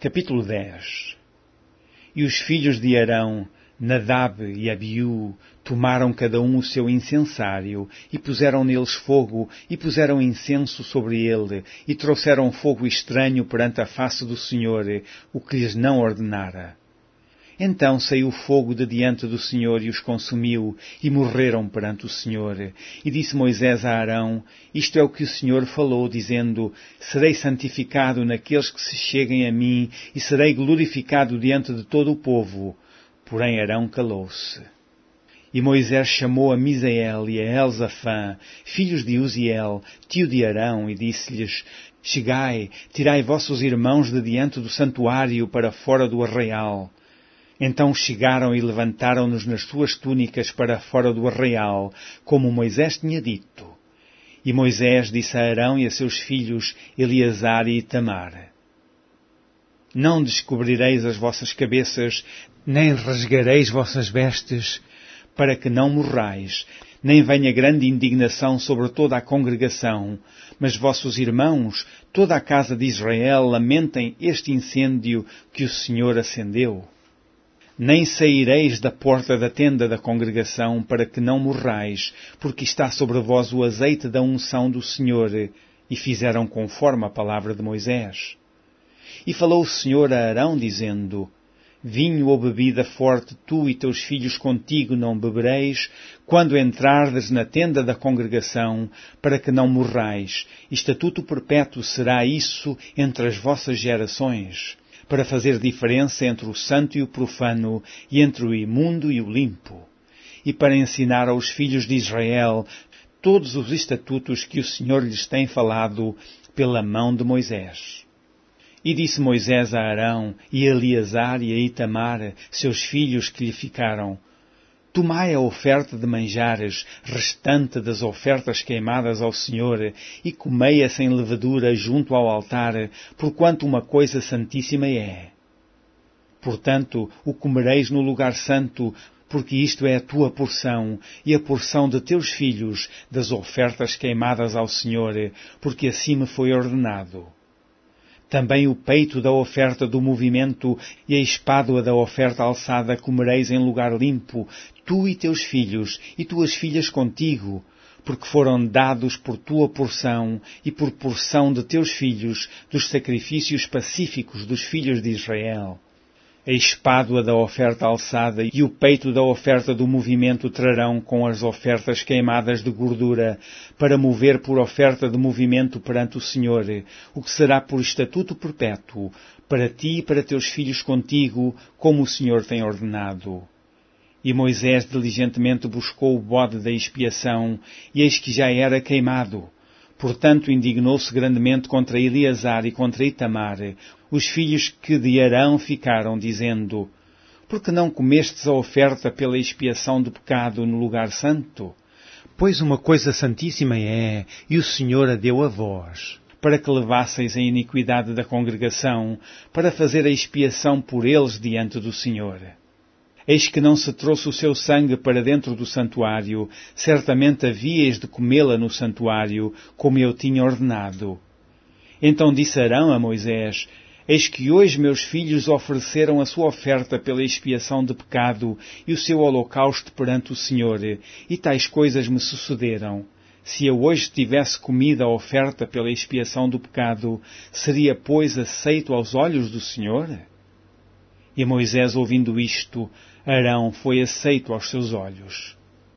Capítulo 10. E os filhos de Arão, Nadab e Abiú, tomaram cada um o seu incensário, e puseram neles fogo, e puseram incenso sobre ele, e trouxeram fogo estranho perante a face do Senhor, o que lhes não ordenara. Então saiu fogo de diante do Senhor e os consumiu, e morreram perante o Senhor. E disse Moisés a Arão, isto é o que o Senhor falou, dizendo, serei santificado naqueles que se cheguem a mim, e serei glorificado diante de todo o povo. Porém Arão calou-se. E Moisés chamou a Misael e a Elzafã, filhos de Uziel, tio de Arão, e disse-lhes, chegai, tirai vossos irmãos de diante do santuário para fora do arraial. Então chegaram e levantaram-nos nas suas túnicas para fora do arraial, como Moisés tinha dito. E Moisés disse a Arão e a seus filhos, Eleazar e Itamar, não descobrireis as vossas cabeças, nem rasgareis vossas vestes, para que não morrais, nem venha grande indignação sobre toda a congregação, mas vossos irmãos, toda a casa de Israel, lamentem este incêndio que o Senhor acendeu. Nem saireis da porta da tenda da congregação para que não morrais, porque está sobre vós o azeite da unção do Senhor. E fizeram conforme a palavra de Moisés. E falou o Senhor a Arão, dizendo, vinho ou bebida forte tu e teus filhos contigo não bebereis, quando entrardes na tenda da congregação, para que não morrais. Estatuto perpétuo será isso entre as vossas gerações, para fazer diferença entre o santo e o profano, e entre o imundo e o limpo, e para ensinar aos filhos de Israel todos os estatutos que o Senhor lhes tem falado pela mão de Moisés. E disse Moisés a Arão, e a Eleazar e a Itamar, seus filhos que lhe ficaram, tomai a oferta de manjares, restante das ofertas queimadas ao Senhor, e comei-a sem levedura junto ao altar, porquanto uma coisa santíssima é. Portanto, o comereis no lugar santo, porque isto é a tua porção, e a porção de teus filhos, das ofertas queimadas ao Senhor, porque assim me foi ordenado. Também o peito da oferta do movimento e a espádua da oferta alçada comereis em lugar limpo, tu e teus filhos, e tuas filhas contigo, porque foram dados por tua porção e por porção de teus filhos dos sacrifícios pacíficos dos filhos de Israel. A espádua da oferta alçada e o peito da oferta do movimento trarão com as ofertas queimadas de gordura, para mover por oferta de movimento perante o Senhor, o que será por estatuto perpétuo, para ti e para teus filhos contigo, como o Senhor tem ordenado. E Moisés diligentemente buscou o bode da expiação, e eis que já era queimado. Portanto, indignou-se grandemente contra Eleazar e contra Itamar, os filhos que de Arão ficaram, dizendo, por que não comestes a oferta pela expiação do pecado no lugar santo? Pois uma coisa santíssima é, e o Senhor a deu a vós, para que levasseis a iniquidade da congregação, para fazer a expiação por eles diante do Senhor. Eis que não se trouxe o seu sangue para dentro do santuário, certamente havíeis de comê-la no santuário, como eu tinha ordenado. Então disse Arão a Moisés, eis que hoje meus filhos ofereceram a sua oferta pela expiação de pecado e o seu holocausto perante o Senhor, e tais coisas me sucederam. Se eu hoje tivesse comido a oferta pela expiação do pecado, seria, pois, aceito aos olhos do Senhor? E Moisés, ouvindo isto, Arão foi aceito aos seus olhos.